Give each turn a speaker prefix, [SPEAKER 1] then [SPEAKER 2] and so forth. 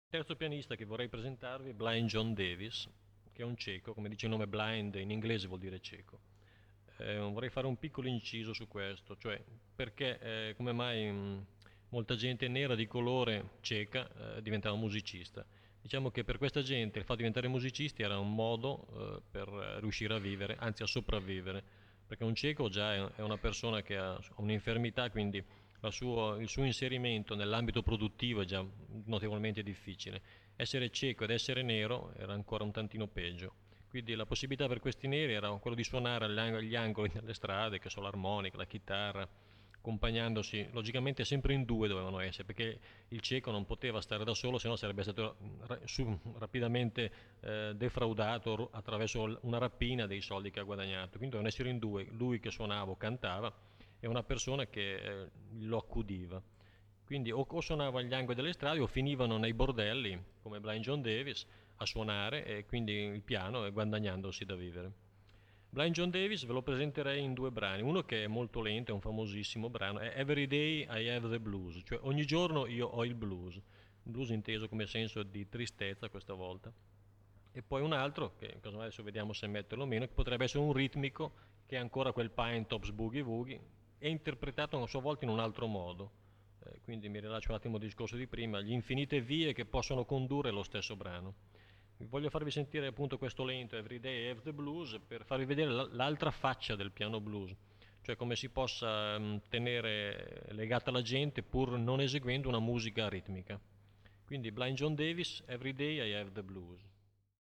[SPEAKER 1] Terzo pianista che vorrei presentarvi è Blind John Davis, che è un cieco, come dice il nome blind in inglese vuol dire cieco. Vorrei fare un piccolo inciso su questo, cioè perché come mai molta gente nera di colore cieca diventava musicista. Diciamo che per questa gente il fatto di diventare musicisti era un modo per riuscire a vivere, anzi a sopravvivere, perché un cieco già è una persona che ha un'infermità, quindi il suo inserimento nell'ambito produttivo è già notevolmente difficile. Essere cieco ed essere nero era ancora un tantino peggio. Quindi la possibilità per questi neri era quello di suonare agli angoli delle strade, che so, l'armonica, la chitarra, accompagnandosi, logicamente sempre in due dovevano essere, perché il cieco non poteva stare da solo, se no sarebbe stato rapidamente defraudato attraverso una rapina dei soldi che ha guadagnato. Quindi dovevano essere in due, lui che suonava o cantava e una persona che lo accudiva. Quindi o suonava agli angoli delle strade o finivano nei bordelli, come Blind John Davis, a suonare e quindi il piano e guadagnandosi da vivere. Blind John Davis ve lo presenterei in due brani, uno che è molto lento, è un famosissimo brano, è Every Day I Have the Blues, cioè ogni giorno io ho il blues inteso come senso di tristezza questa volta. E poi un altro, che casomai adesso vediamo se metterlo o meno, che potrebbe essere un ritmico, che è ancora quel Pine Tops Boogie Woogie, è interpretato a sua volta in un altro modo. Quindi mi rilascio un attimo al discorso di prima, gli infinite vie che possono condurre lo stesso brano. Voglio farvi sentire appunto questo lento Every Day I Have the Blues per farvi vedere l'altra faccia del piano blues, cioè come si possa tenere legata la gente pur non eseguendo una musica ritmica. Quindi Blind John Davis, Every Day I Have the Blues.